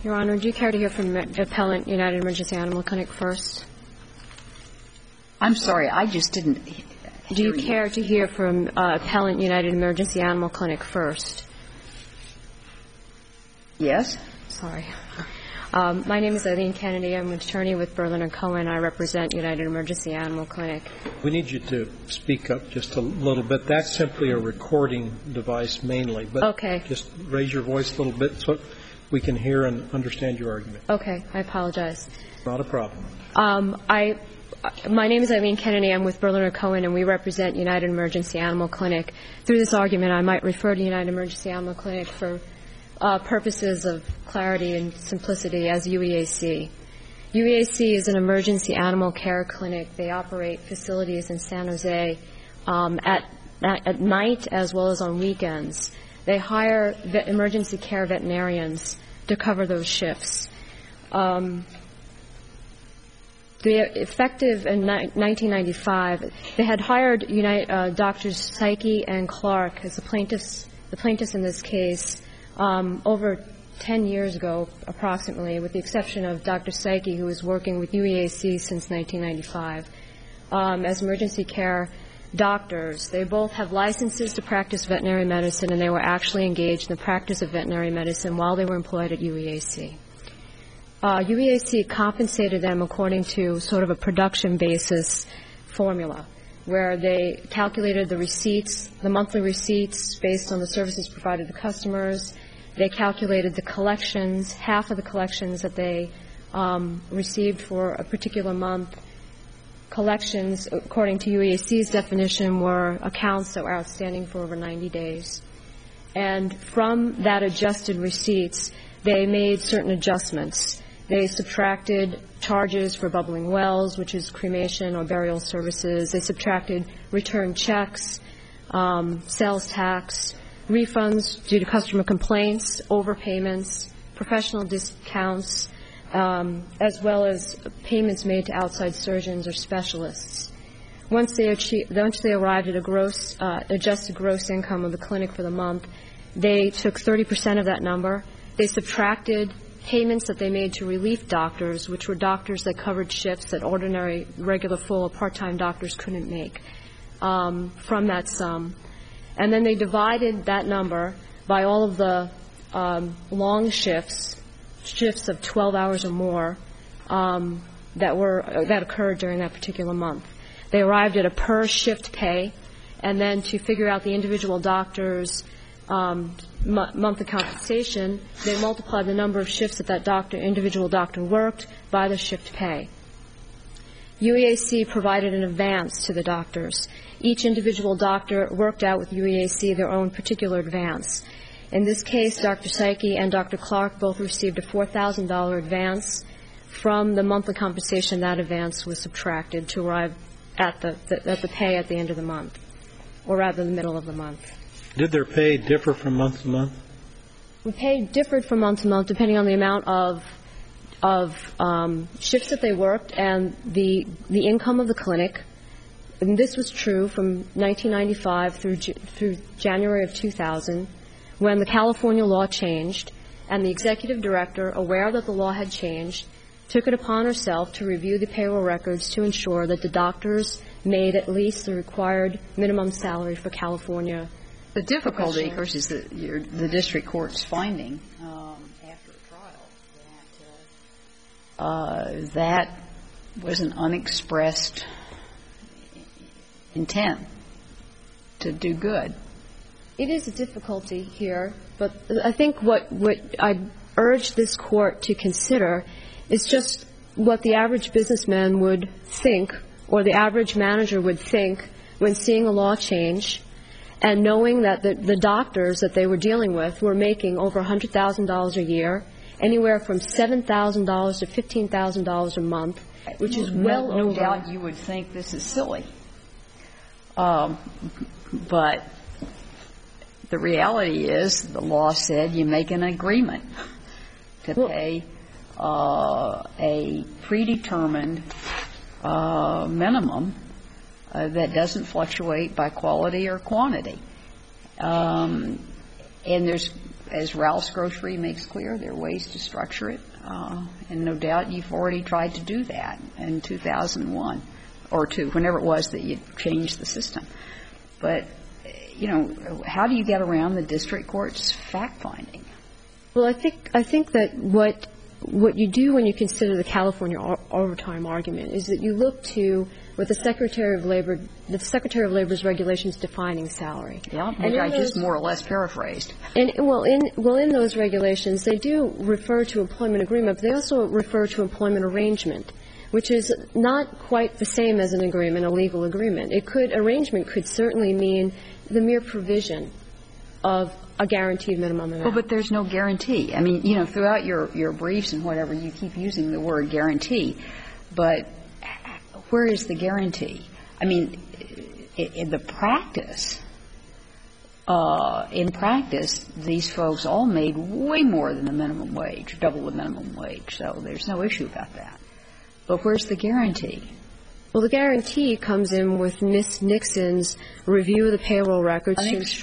Your Honor, do you care to hear from Appellant United Emergency Animal Clinic first? I'm sorry, I just didn't hear you. Do you care to hear from Appellant United Emergency Animal Clinic first? Yes. Sorry. My name is Eileen Kennedy. I'm an attorney with Berliner Cohen. I represent United Emergency Animal Clinic. We need you to speak up just a little bit. That's simply a recording device mainly. But okay. Just raise your voice a little bit so we can hear and understand your argument. Okay. I apologize. Not a problem. My name is Eileen Kennedy. I'm with Berliner Cohen, and we represent United Emergency Animal Clinic. Through this argument, I might refer to United Emergency Animal Clinic for purposes of clarity and simplicity as UEAC. UEAC is an emergency animal care clinic. They operate facilities in San Jose at night as well as on weekends. They hire emergency care veterinarians to cover those shifts. Effective in 1995, they had hired Drs. Psyche and Clark as the plaintiffs in this case over 10 years ago, approximately, with the exception of Dr. Psyche, who was working with UEAC since 1995 as emergency care doctors. They both have licenses to practice veterinary medicine, and they were actually engaged in the practice of veterinary medicine while they were employed at UEAC. UEAC compensated them according to sort of a production basis formula, where they calculated the receipts, the monthly receipts based on the services provided to customers. They calculated the collections, half of the collections that they received for a particular month. Collections, according to UEAC's definition, were accounts that were outstanding for over 90 days. And from that adjusted receipts, they made certain adjustments. They subtracted charges for bubbling wells, which is cremation or burial services. They subtracted return checks, sales tax, refunds due to customer complaints, overpayments, professional discounts, as well as payments made to outside surgeons or specialists. Once they arrived at a adjusted gross income of the clinic for the month, they took 30% of that number. They subtracted payments that they made to relief doctors, which were doctors that covered shifts that ordinary, regular, full, or part-time doctors couldn't make, from that sum. And then they divided that number by all of the long shifts of 12 hours or more, that occurred during that particular month. They arrived at a per-shift pay, and then to figure out the individual doctor's monthly compensation, they multiplied the number of shifts that individual doctor worked by the shift pay. UEAC provided an advance to the doctors. Each individual doctor worked out with UEAC their own particular advance. In this case, Dr. Psyche and Dr. Clark both received a $4,000 advance. From the monthly compensation, that advance was subtracted to arrive at the pay at the end of the month, or rather the middle of the month. Did their pay differ from month to month? The pay differed from month to month depending on the amount of shifts that they worked and the income of the clinic. And this was true from 1995 through January of 2000, when the California law changed, and the executive director, aware that the law had changed, took it upon herself to review the payroll records to ensure that the doctors made at least the required minimum salary for California. The difficulty, of course, is the district court's finding after a trial that was an unexpressed intent to do good. It is a difficulty here, but I think what I urge this court to consider is just what the average businessman would think, or the average manager would think, when seeing a law change and knowing that the doctors that they were dealing with were making over $100,000 a year, anywhere from $7,000 to $15,000 a month, which is well over. No doubt you would think this is silly. But the reality is the law said you make an agreement to pay a predetermined minimum that doesn't fluctuate by quality or quantity. And there's as Ralph's Grocery makes clear, there are ways to structure it. And no doubt you've already tried to do that in 2001 or 2, whenever it was that you changed the system. But, you know, how do you get around the district court's fact-finding? Well, I think that what you do when you consider the California overtime argument is that you look to what the Secretary of Labor's regulations defining salary. Yeah, which I just more or less paraphrased. And in those regulations, they do refer to employment agreement, but they also refer to employment arrangement, which is not quite the same as an agreement, a legal agreement. Arrangement could certainly mean the mere provision of a guaranteed minimum amount. Well, but there's no guarantee. I mean, you know, throughout your briefs and whatever, you keep using the word guarantee. But where is the guarantee? I mean, in practice, these folks all made way more than the minimum wage, double the minimum wage. So there's no issue about that. But where's the guarantee? Well, the guarantee comes in with Ms. Nixon's review of the payroll records.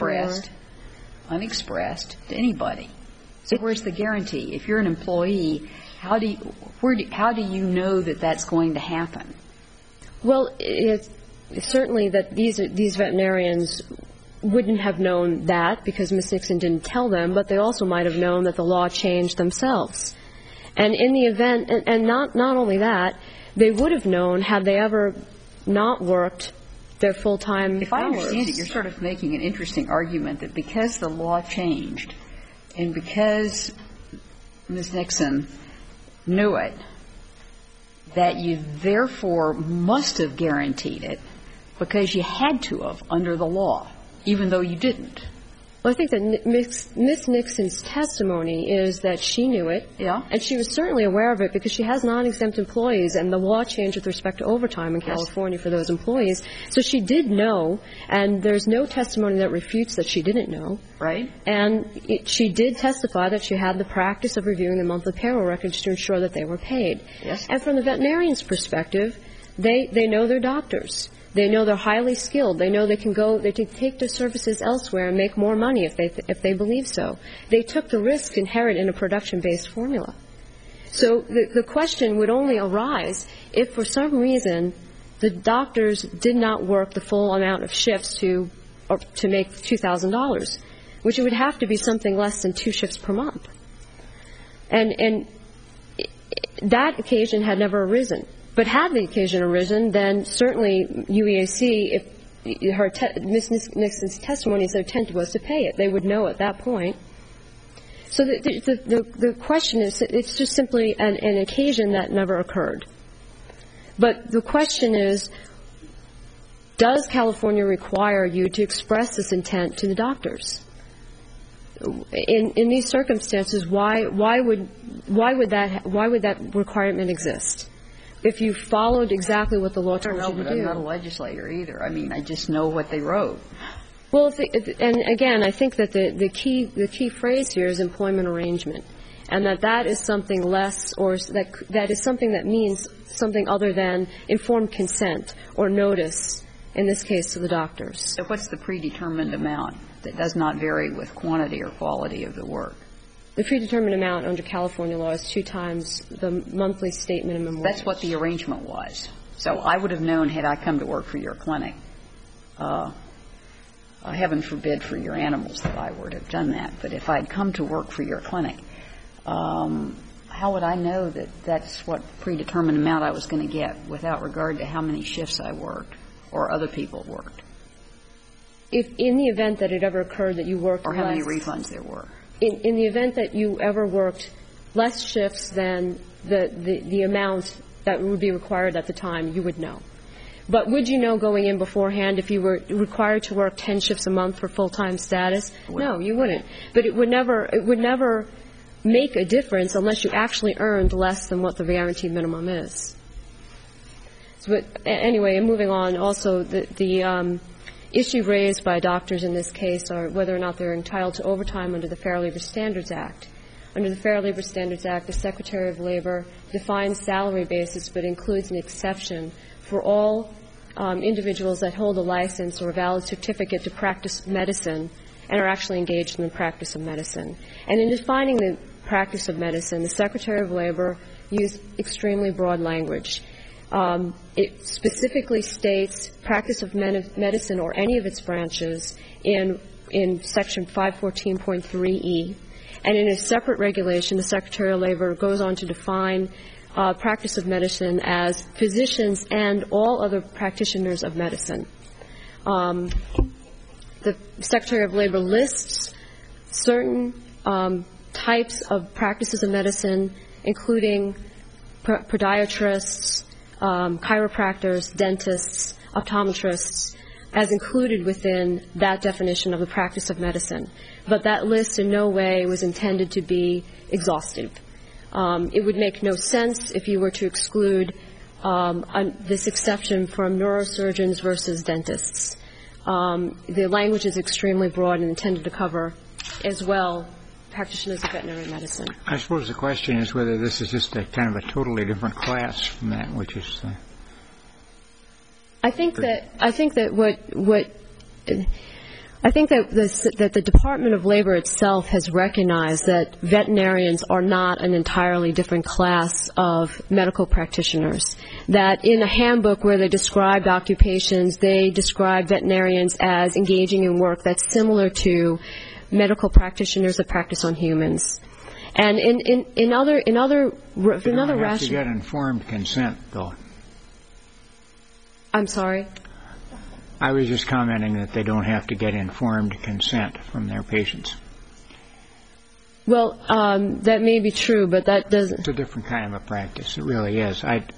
Unexpressed to anybody. So where's the guarantee? If you're an employee, how do you know that that's going to happen? Well, it's certainly that these veterinarians wouldn't have known that because Ms. Nixon didn't tell them, but they also might have known that the law changed themselves. And in the event, and not only that, they would have known had they ever not worked their full-time hours. If I understand it, you're sort of making an interesting argument that because the law changed and because Ms. Nixon knew it, that you therefore must have guaranteed it because you had to have under the law, even though you didn't. Well, I think that Ms. Nixon's testimony is that she knew it. Yeah. And she was certainly aware of it because she has non-exempt employees, and the law changed with respect to overtime in California for those employees. So she did know, and there's no testimony that refutes that she didn't know. Right. And she did testify that she had the practice of reviewing the monthly payroll records to ensure that they were paid. Yes. And from the veterinarian's perspective, they know their doctors. They know they're highly skilled. They know they can take their services elsewhere and make more money if they believe so. They took the risk inherent in a production-based formula. So the question would only arise if for some reason the doctors did not work the full amount of shifts to make $2,000, which it would have to be something less than 2 shifts per month. And that occasion had never arisen. But had the occasion arisen, then certainly UEAC, if Ms. Nixon's testimony is their intent was to pay it, they would know at that point. So the question is, it's just simply an occasion that never occurred. But the question is, does California require you to express this intent to the doctors? In these circumstances, why would that requirement exist? If you followed exactly what the law told you to do. But I'm not a legislator either. I mean, I just know what they wrote. Well, and again, I think that the key phrase here is employment arrangement, and that is something less, or that is something that means something other than informed consent or notice, in this case to the doctors. So what's the predetermined amount that does not vary with quantity or quality of the work? The predetermined amount under California law is 2 times the monthly state minimum wage. That's what the arrangement was. So I would have known had I come to work for your clinic. Heaven forbid for your animals that I would have done that. But if I'd come to work for your clinic, how would I know that that's what predetermined amount I was going to get without regard to how many shifts I worked or other people worked? If in the event that it ever occurred that you worked or how many refunds there were. In the event that you ever worked less shifts than the amount that would be required at the time, you would know. But would you know going in beforehand if you were required to work 10 shifts a month for full-time status? No, you wouldn't. But it would never make a difference unless you actually earned less than what the guaranteed minimum is. So, but anyway, and moving on, also the issue raised by doctors in this case are whether or not they're entitled to overtime under the Fair Labor Standards Act. Under the Fair Labor Standards Act, the Secretary of Labor defines salary basis but includes an exception for all individuals that hold a license or a valid certificate to practice medicine and are actually engaged in the practice of medicine. And in defining the practice of medicine, the Secretary of Labor used extremely broad language. It specifically states practice of medicine or any of its branches in Section 514.3e. And in a separate regulation, the Secretary of Labor goes on to define practice of medicine as physicians and all other practitioners of medicine. The Secretary of Labor lists certain types of practices of medicine, including podiatrists, chiropractors, dentists, optometrists, as included within that definition of the practice of medicine. But that list in no way was intended to be exhaustive. It would make no sense if you were to exclude this exception from neurosurgeons versus dentists. The language is extremely broad and intended to cover as well practitioners of veterinary medicine. I suppose the question is whether this is just a kind of a totally different class from that, which is. I think that the Department of Labor itself has recognized that veterinarians are not an entirely different class of medical practitioners. That in a handbook where they described occupations, they describe veterinarians as engaging in work that's similar to medical practitioners that practice on humans. And in other you don't have to get informed consent, though. I'm sorry? I was just commenting that they don't have to get informed consent from their patients. Well, that may be true, but that doesn't. It's a different kind of a practice. It really is.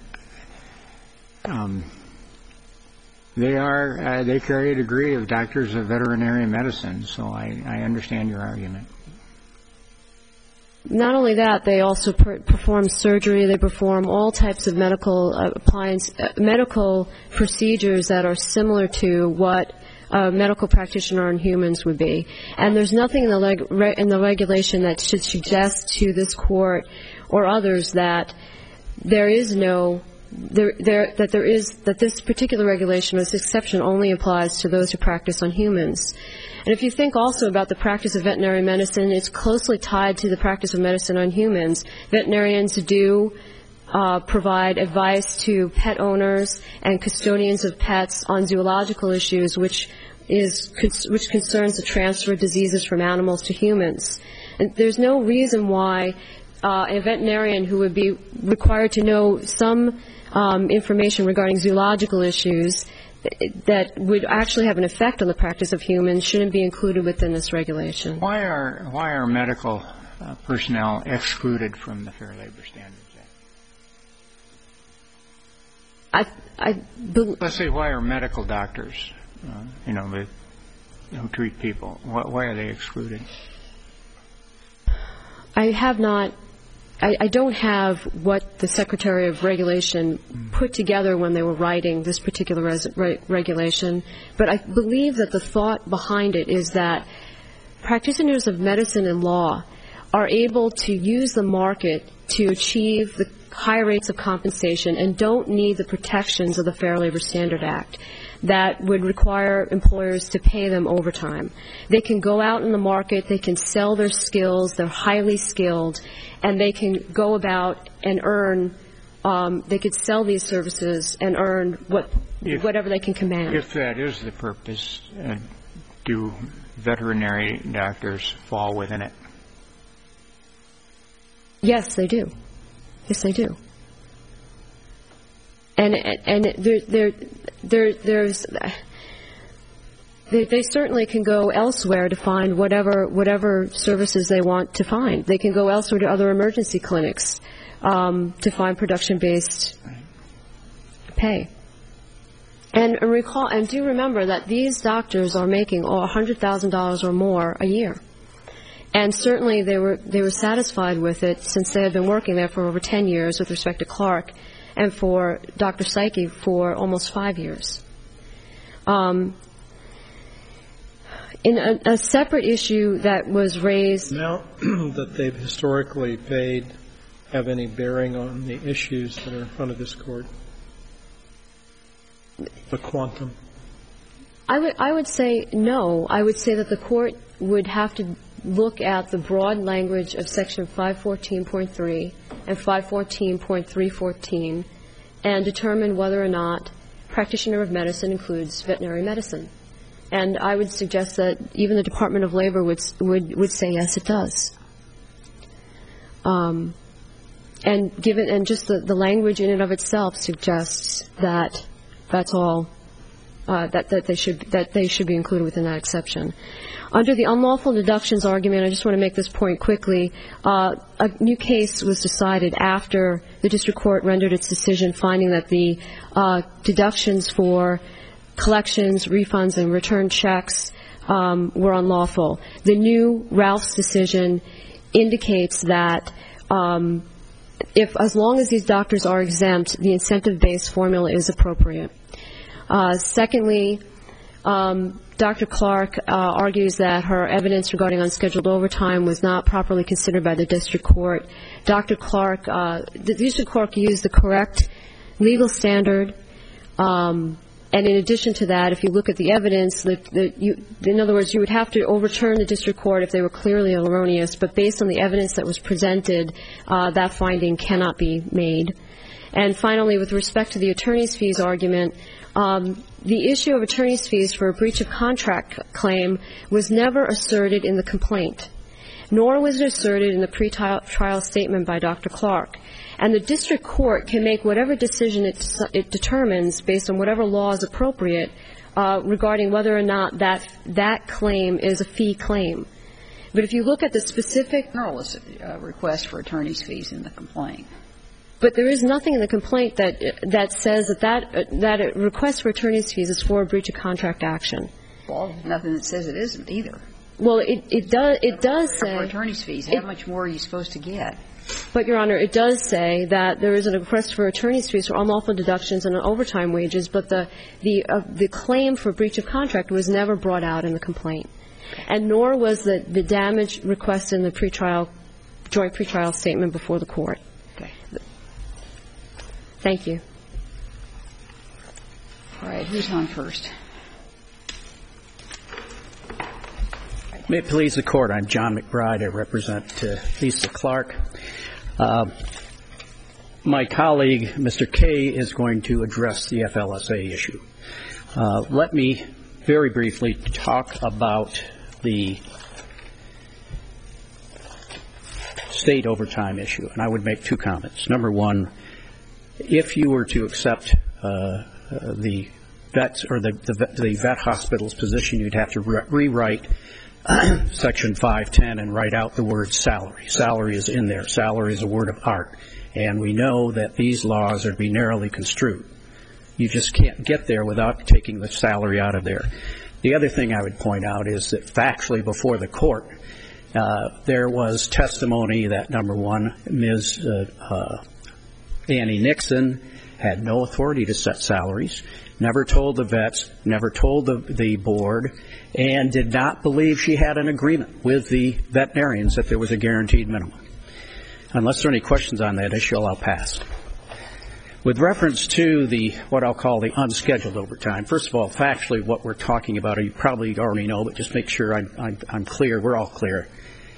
They carry a degree of doctors of veterinary medicine, so I understand your argument. Not only that, they also perform surgery. They perform all types of medical medical procedures that are similar to what a medical practitioner on humans would be. And there's nothing in the regulation that should suggest to this court or others that there is no that this particular regulation, this exception, only applies to those who practice on humans. And if you think also about the practice of veterinary medicine, it's closely tied to the practice of medicine on humans. Veterinarians do provide advice to pet owners and custodians of pets on zoological issues, which concerns the transfer of diseases from animals to humans. And there's no reason why a veterinarian who would be required to know some information regarding zoological issues that would actually have an effect on the practice of humans shouldn't be included within this regulation. Why are medical personnel excluded from the Fair Labor Standards Act? Let's say, why are medical doctors, who treat people, why are they excluded? I don't have what the Secretary of Regulation put together when they were writing this particular regulation, but I believe that the thought behind it is that practitioners of medicine and law are able to use the market to achieve the high rates of compensation and don't need the protections of the Fair Labor Standards Act that would require employers to pay them overtime. They can go out in the market, they can sell their skills, they're highly skilled, and they can go about and earn, they could sell these services and earn whatever they can command. If that is the purpose, do veterinary doctors fall within it? Yes, they do. Yes, they do. And they certainly can go elsewhere to find whatever services they want to find. They can go elsewhere to other emergency clinics to find production-based pay. And do remember that these doctors are making $100,000 or more a year. And certainly they were satisfied with it since they had been working there for over 10 years with respect to Clark, and for Dr. Psyche for almost 5 years. In a separate issue that was raised... Now that they've historically paid have any bearing on the issues that are in front of this Court? The quantum? I would say no. I would say that the court would have to look at the broad language of Section 514.3 and 514.314 and determine whether or not practitioner of medicine includes veterinary medicine. And I would suggest that even the Department of Labor would say yes, it does. And just the language in and of itself suggests that that's all that they should be included within that exception. Under the unlawful deductions argument, I just want to make this point quickly. A new case was decided after the district court rendered its decision, finding that the deductions for collections, refunds, and return checks were unlawful. The new Ralph's decision indicates that as long as these doctors are exempt, the incentive-based formula is appropriate. Secondly, Dr. Clark argues that her evidence regarding unscheduled overtime was not properly considered by the district court. Dr. Clark, the district court used the correct legal standard, and in addition to that, if you look at the evidence, in other words, you would have to overturn the district court if they were clearly erroneous, but based on the evidence that was presented, that finding cannot be made. And finally, with respect to the attorney's fees argument, the issue of attorney's fees for a breach of contract claim was never asserted in the complaint, nor was it asserted in the pre-trial statement by Dr. Clark. And the district court can make whatever decision it determines based on whatever law is appropriate regarding whether or not that claim is a fee claim. But if you look at the specific request for attorney's fees in the complaint. But there is nothing in the complaint that says that a request for attorney's fees is for a breach of contract action. Well, nothing that says it isn't either. Well, it does say. For attorney's fees, how much more are you supposed to get? But, Your Honor, it does say that there is a request for attorney's fees for unlawful deductions and overtime wages, but the claim for breach of contract was never brought out in the complaint, and nor was the damage request in the joint pretrial statement before the court. Okay. Thank you. All right. Who's on first? May it please the Court. I'm John McBride. I represent Lisa Clark. My colleague, Mr. Kay, is going to address the FLSA issue. Let me very briefly talk about the state overtime issue, and I would make two comments. Number one, if you were to accept the vets or the vet hospital's position, you'd have to rewrite Section 510 and write out the word salary. Salary is in there. Salary is a word of art. And we know that these laws are to be narrowly construed. You just can't get there without taking the salary out of there. The other thing I would point out is that factually before the court, there was testimony that, number one, Ms. Annie Nixon had no authority to set salaries, never told the vets, never told the board, and did not believe she had an agreement with the veterinarians that there was a guaranteed minimum. Unless there are any questions on that issue, I'll pass. With reference to what I'll call the unscheduled overtime, first of all, factually what we're talking about, you probably already know, but just make sure I'm clear, we're all clear.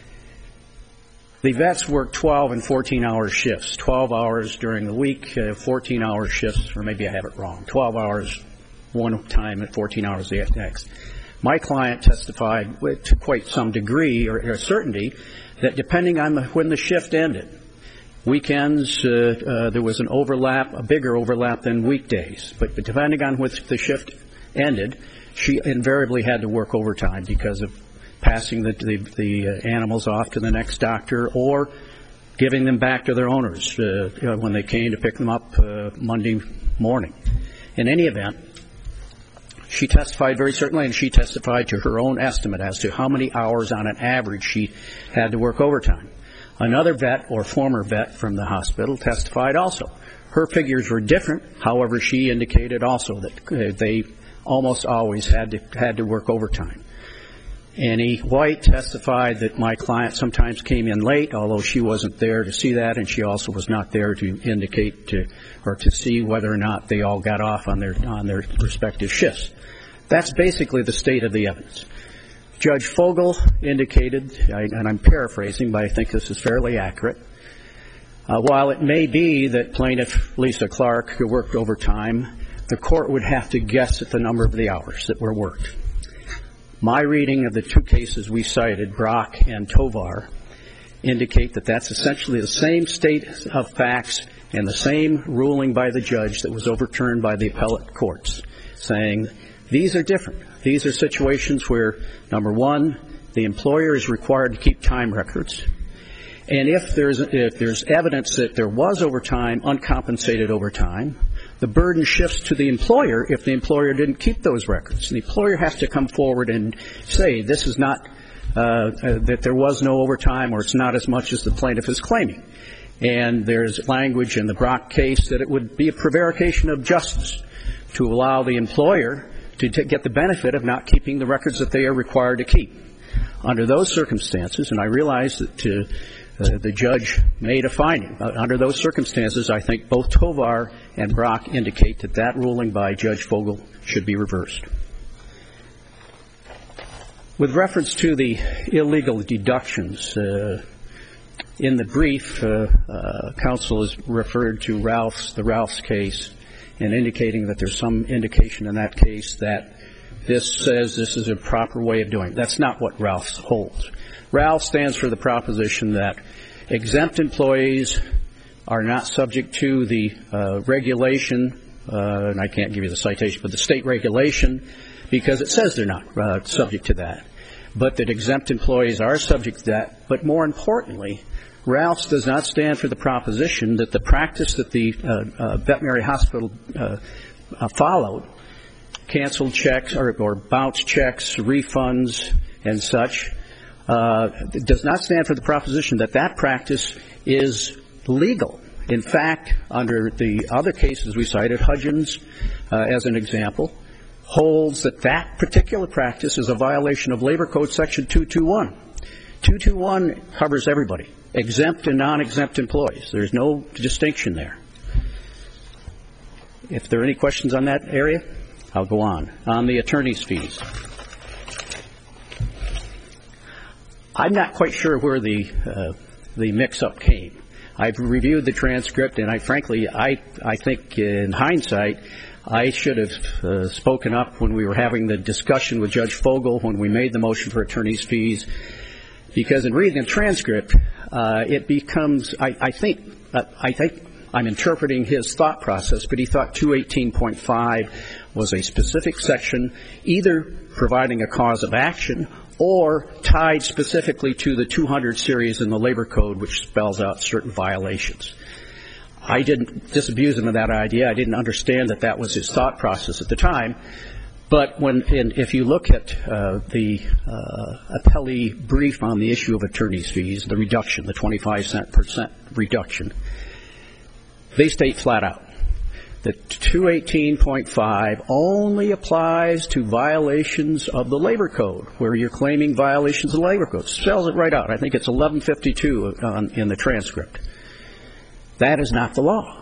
The vets work 12 and 14-hour shifts, 12 hours during the week, 14-hour shifts, or maybe I have it wrong, 12 hours one time and 14 hours the next. My client testified to quite some degree or certainty that depending on when the shift ended, weekends there was an overlap, a bigger overlap than weekdays. But depending on when the shift ended, she invariably had to work overtime because of passing the animals off to the next doctor or giving them back to their owners when they came to pick them up Monday morning. In any event, she testified very certainly, and she testified to her own estimate as to how many hours on an average she had to work overtime. Another vet or former vet from the hospital testified also. Her figures were different. However, she indicated also that they almost always had to work overtime. Annie White testified that my client sometimes came in late, although she wasn't there to see that, and she also was not there to indicate or to see whether or not they all got off on their respective shifts. That's basically the state of the evidence. Judge Fogel indicated, and I'm paraphrasing, but I think this is fairly accurate, while it may be that Plaintiff Lisa Clark worked overtime, the court would have to guess at the number of the hours that were worked. My reading of the two cases we cited, Brock and Tovar, indicate that that's essentially the same state of facts and the same ruling by the judge that was overturned by the appellate courts, saying these are different. These are situations where, number one, the employer is required to keep time records. And if there's evidence that there was overtime, uncompensated overtime, the burden shifts to the employer if the employer didn't keep those records. The employer has to come forward and say this is not, that there was no overtime or it's not as much as the plaintiff is claiming. And there's language in the Brock case that it would be a prevarication of justice to allow the employer to get the benefit of not keeping the records that they are required to keep. Under those circumstances, and I realize that the judge made a finding, under those circumstances, I think both Tovar and Brock indicate that that ruling by Judge Fogel should be reversed. With reference to the illegal deductions, in the brief, counsel has referred to the Ralph's case and indicating that there's some indication in that case that this says this is a proper way of doing it. That's not what Ralph's holds. Ralph stands for the proposition that exempt employees are not subject to the regulation, and I can't give you the citation, but the state regulation, because it says they're not subject to that, but that exempt employees are subject to that. But more importantly, Ralph's does not stand for the proposition that the practice that the veterinary hospital followed, canceled checks or bounced checks, refunds, and such, does not stand for the proposition that that practice is legal. In fact, under the other cases we cited, Hudgens, as an example, holds that that particular practice is a violation of Labor Code Section 221. 221 covers everybody, exempt and non-exempt employees. There's no distinction there. If there are any questions on that area, I'll go on. On the attorney's fees, I'm not quite sure where the mix-up came. I've reviewed the transcript, and I think in hindsight, I should have spoken up when we were having the discussion with Judge Fogel when we made the motion for attorney's fees, because in reading the transcript, it becomes, I think I'm interpreting his thought process, but he thought 218.5 was a specific section either providing a cause of action or tied specifically to the 200 series in the Labor Code, which spells out certain violations. I didn't disabuse him of that idea. I didn't understand that that was his thought process at the time. But if you look at the appellee brief on the issue of attorney's fees, the reduction, the 25% reduction, they state flat out that 218.5 only applies to violations of the Labor Code, where you're claiming violations of the Labor Code. It spells it right out. I think it's 1152 in the transcript. That is not the law.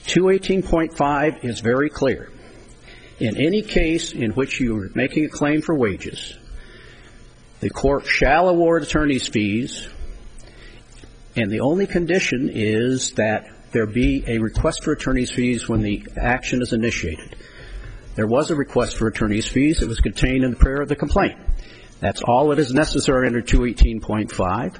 218.5 is very clear. In any case in which you are making a claim for wages, the court shall award attorney's fees, and the only condition is that there be a request for attorney's fees when the action is initiated. There was a request for attorney's fees. It was contained in the prayer of the complaint. That's all that is necessary under 218.5.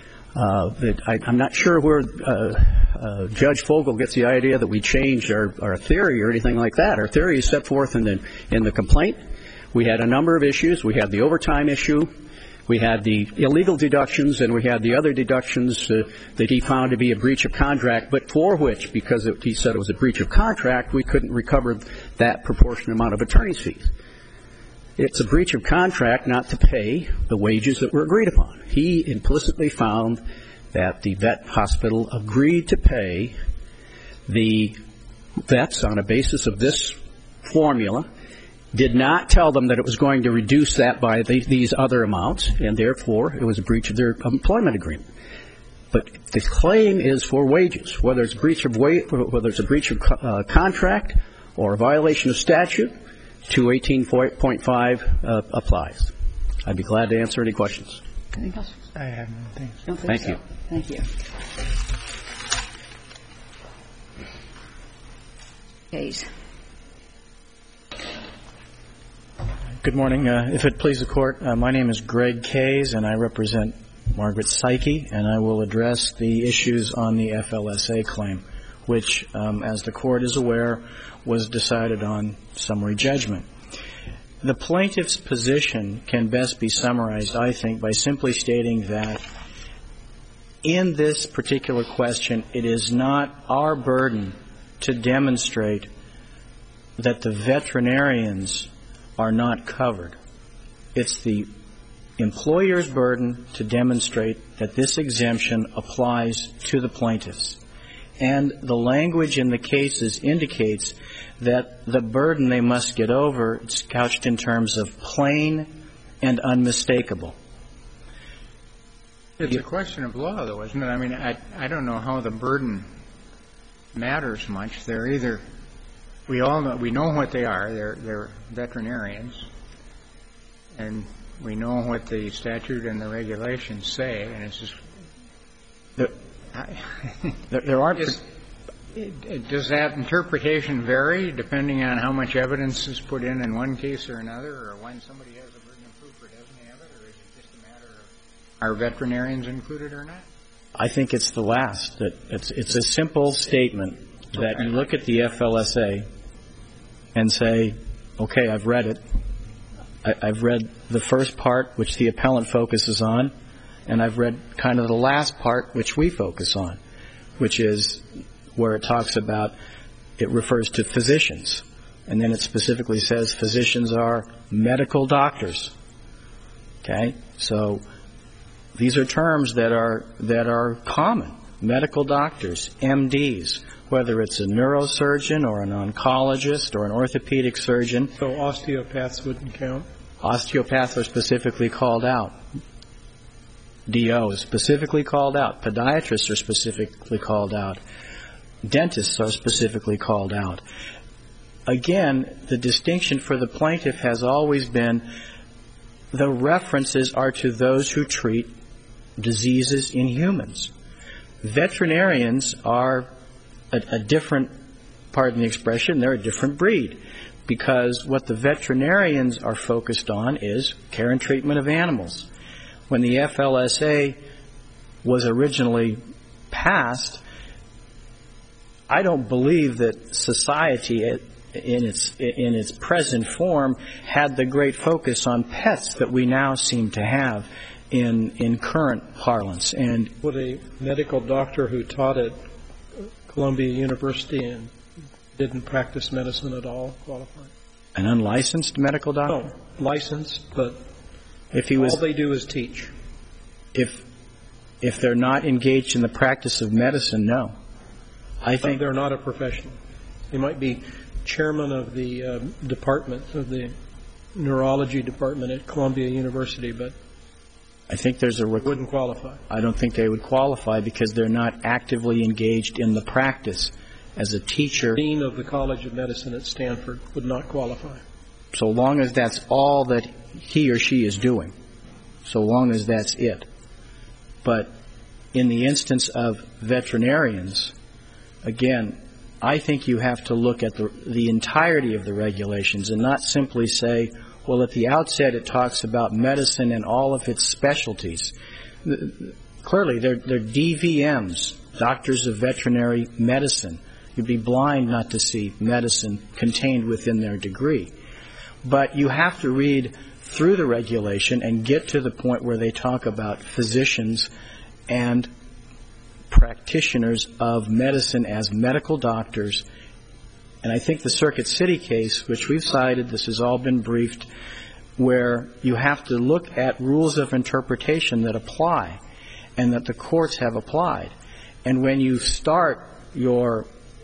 I'm not sure where Judge Fogel gets the idea that we changed our theory or anything like that. Our theory is set forth in the complaint. We had a number of issues. We had the overtime issue. We had the illegal deductions, and we had the other deductions that he found to be a breach of contract, but for which, because he said it was a breach of contract, we couldn't recover that proportionate amount of attorney's fees. It's a breach of contract not to pay the wages that were agreed upon. He implicitly found that the vet hospital agreed to pay the vets on a basis of this formula, did not tell them that it was going to reduce that by these other amounts, and therefore it was a breach of their employment agreement. But the claim is for wages, whether it's a breach of contract or a violation of statute. 218.5 applies. I'd be glad to answer any questions. Anything else? I have nothing. Don't think Thank so. you. Thank you. Hayes. Good morning. If it please the Court, my name is Greg Kays, and I represent Margaret Psyche, and I will address the issues on the FLSA claim, which, as the Court is aware, was decided on summary judgment. The plaintiff's position can best be summarized, I think, by simply stating that in this particular question, it is not our burden to demonstrate that the veterinarians are not covered. It's the employer's burden to demonstrate that this exemption applies to the plaintiffs. And the language in the cases indicates that the burden they must get over is couched in terms of plain and unmistakable. It's a question of law, though, isn't it? I mean, I don't know how the burden matters much. They're either we know what they are. They're veterinarians, and we know what the statute and the regulations say. And it's just there are. Does that interpretation vary depending on how much evidence is put in one case or another, or when somebody has a burden of proof or doesn't have it, or is it just a matter of are veterinarians included or not? I think it's the last. That it's a simple statement that you look at the FLSA and say, okay, I've read it. I've read the first part, which the appellant focuses on, and I've read kind of the last part, which we focus on, which is where it talks about, it refers to physicians. And then it specifically says physicians are medical doctors. Okay? So these are terms that are common. Medical doctors, MDs, whether it's a neurosurgeon or an oncologist or an orthopedic surgeon. So osteopaths wouldn't count? Osteopaths are specifically called out. DO is specifically called out. Podiatrists are specifically called out. Dentists are specifically called out. Again, the distinction for the plaintiff has always been the references are to those who treat diseases in humans. Veterinarians are a different, pardon the expression, they're a different breed, because what the veterinarians are focused on is care and treatment of animals. When the FLSA was originally passed, I don't believe that society in its present form had the great focus on pets that we now seem to have in current parlance. And would a medical doctor who taught at Columbia University and didn't practice medicine at all qualify? An unlicensed medical doctor? No, licensed, but if he was, all they do is teach. If they're not engaged in the practice of medicine, no. I think they're not a professional. They might be chairman of the department, of the neurology department at Columbia University, but I think there's wouldn't qualify. I don't think they would qualify because they're not actively engaged in the practice. As a teacher, the dean of the College of Medicine at Stanford would not qualify. So long as that's all that he or she is doing, so long as that's it. But in the instance of veterinarians, again, I think you have to look at the entirety of the regulations and not simply say, well, at the outset it talks about medicine and all of its specialties. Clearly, they're DVMs, Doctors of Veterinary Medicine. You'd be blind not to see medicine contained within their degree. But you have to read through the regulation and get to the point where they talk about physicians and practitioners of medicine as medical doctors. And I think the Circuit City case, which we've cited, this has all been briefed, where you have to look at rules of interpretation that apply and that the courts have applied. And when you start your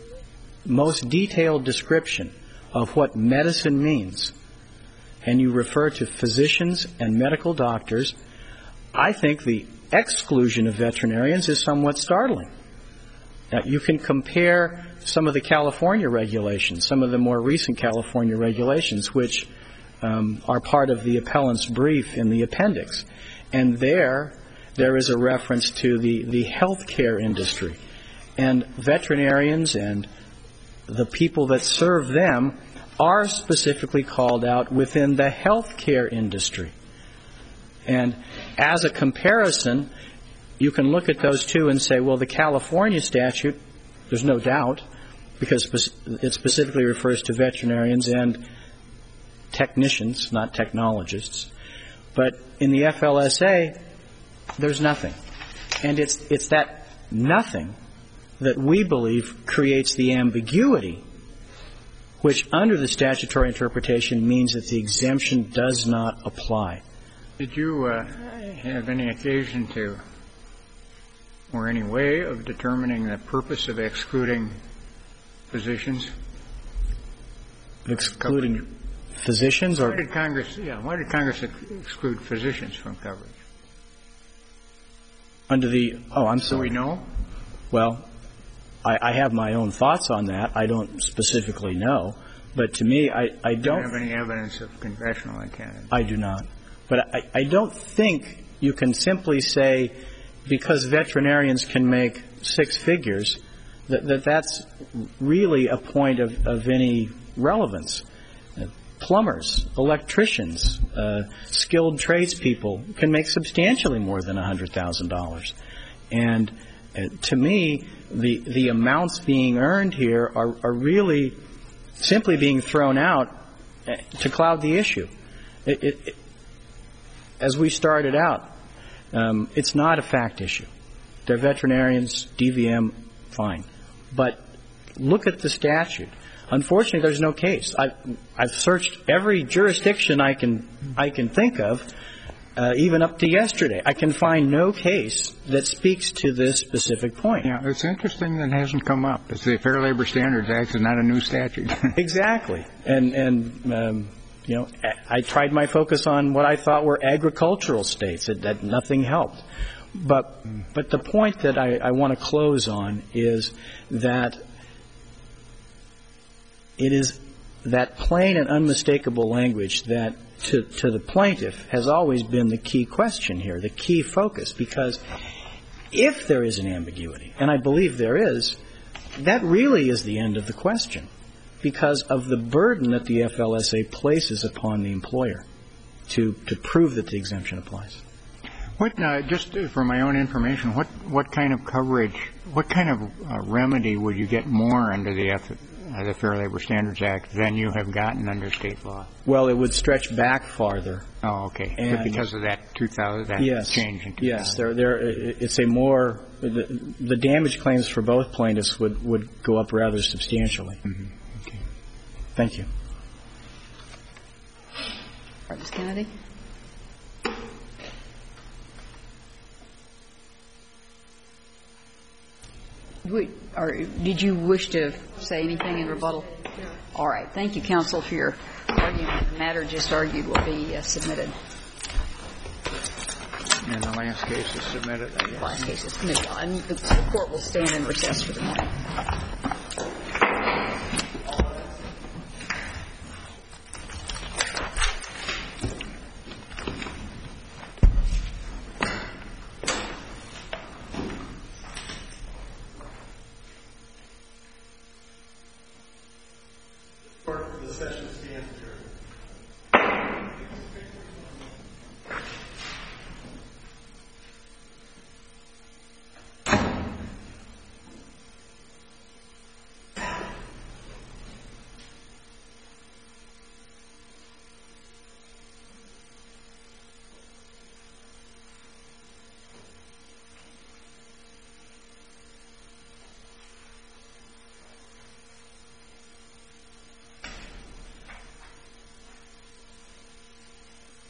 most detailed description of what medicine means and you refer to physicians and medical doctors, I think the exclusion of veterinarians is somewhat startling. You can compare some of the California regulations, some of the more recent California regulations, which are part of the appellant's brief in the appendix. And there is a reference to the healthcare industry. And veterinarians and the people that serve them are specifically called out within the healthcare industry. And as a comparison, you can look at those two and say, well, the California statute, there's no doubt, because it specifically refers to veterinarians and technicians, not technologists. But in the FLSA, there's nothing. And it's that nothing that we believe creates the ambiguity, which under the statutory interpretation means that the exemption does not apply. Did you have any occasion to, or any way of determining the purpose of excluding physicians? Excluding physicians? Or why did Congress exclude physicians from coverage? Under the, I'm sorry. Do we know? Well, I have my own thoughts on that. I don't specifically know. But to me, I don't. Do you have any evidence of congressional intent? I do not. But I don't think you can simply say because veterinarians can make six figures that's really a point of any relevance. Plumbers, electricians, skilled tradespeople can make substantially more than $100,000. And to me, the amounts being earned here are really simply being thrown out to cloud the issue. As we started out, it's not a fact issue. They're veterinarians, DVM, fine. But look at the statute. Unfortunately, there's no case. I've searched every jurisdiction I can think of, even up to yesterday. I can find no case that speaks to this specific point. Yeah, it's interesting that it hasn't come up. It's the Fair Labor Standards Act is not a new statute. Exactly. And you know, I tried my focus on what I thought were agricultural states. That nothing helped. But the point that I want to close on is that it is that plain and unmistakable language that to the plaintiff has always been the key question here, the key focus. Because if there is an ambiguity, and I believe there is, that really is the end of the question because of the burden that the FLSA places upon the employer to prove that the exemption applies. What, just for my own information, what kind of coverage, what kind of remedy would you get more under the Fair Labor Standards Act than you have gotten under state law? Well, it would stretch back farther. Oh, okay. And because of that 2000, yes, change in 2000. Yes, it's a more the damage claims for both plaintiffs would go up rather substantially. Mm-hmm. Okay. Thank you. All right, Ms. Kennedy. Did you wish to say anything in rebuttal? No. All right. Thank you, counsel, for your argument. The matter just argued will be submitted. And the last case is submitted, I guess. The last case is submitted. And the court will stand in recess for the morning. The session stands adjourned.